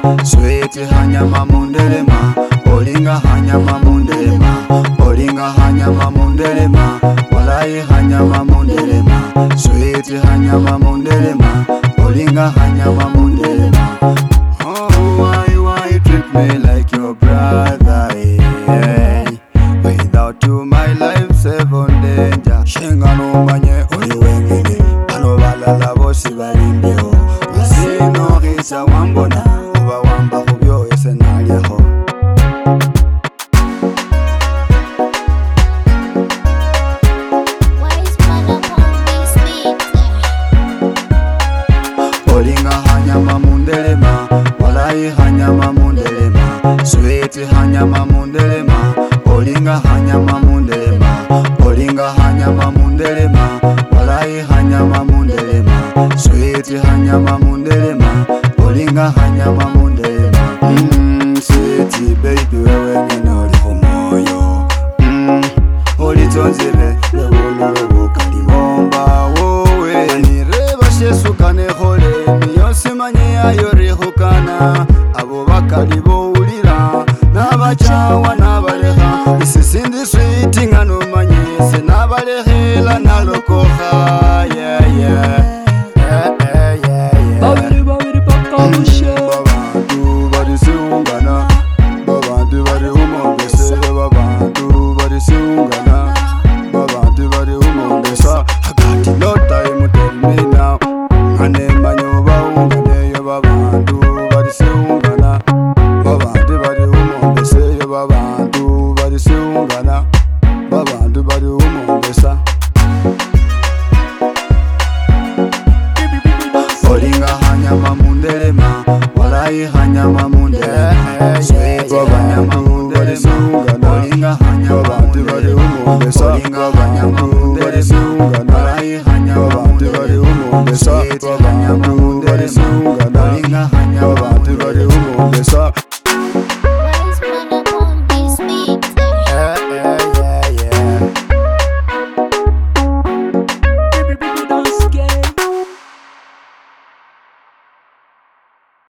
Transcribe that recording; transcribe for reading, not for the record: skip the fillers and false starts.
sweet hanyama mundelema, olinga hanyama mundelema, olinga hanyama mundelema, walai hanyama mundelema, sweet hanyama mundelema, olinga hanyama mundelema. Oh, why you treat me like your brother, yeah. Without you my life's on danger. Shenga no manye oli wengine, ano balala bosi balimbeho, asino gisa wambona, uba wamba kubyo esenalyeho. Olinga hanyama mundelema, walai hanyama mundelema, sweet hanyama mundelema, olinga hanyama mundelema, olinga hanyama mundelema, walai hanyama mundelema, sweet hanyama mundelema, olinga hanyama mundelema. Sweet baby wewe ngena oli homoyo, olitonzebe lewolo kalibomba wowe nireba shesukane hole miyonsimanye ayorehukana abo bakalibo ulira n'abacawa n'abaleha isisindi sweet ngano manyise n'abalehela nalokoha yeah yeah babiri bakabushe babantu bari siungana, babantu bari umongese, babantu bari siungana, babantu bari umongesa. I got no time, tell me now. Ane manyoba unganeyo, babantu bari siungana, babantu bari umongese, babantu bari siungana, babantu bari umongesa. Olinga hanyama mundelema, walai hanyama mundelema, sweet hanyama mundelema, olinga hanyama mundelema, olinga hanyama mundelema, walai hanyama mundelema, sweet hanyama mundelema,